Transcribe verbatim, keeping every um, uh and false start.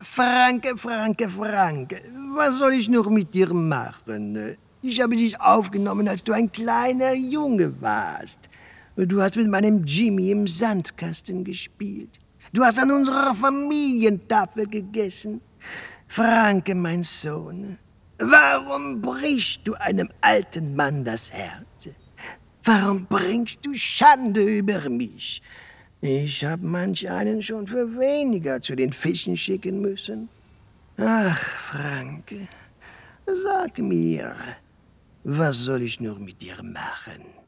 Franke, Franke, Franke, was soll ich noch mit dir machen? Ich habe dich aufgenommen, als du ein kleiner Junge warst. Du hast mit meinem Jimmy im Sandkasten gespielt. Du hast an unserer Familientafel gegessen. Franke, mein Sohn, warum brichst du einem alten Mann das Herz? Warum bringst du Schande über mich? Ich hab manch einen schon für weniger zu den Fischen schicken müssen. Ach, Franke, sag mir, was soll ich nur mit dir machen?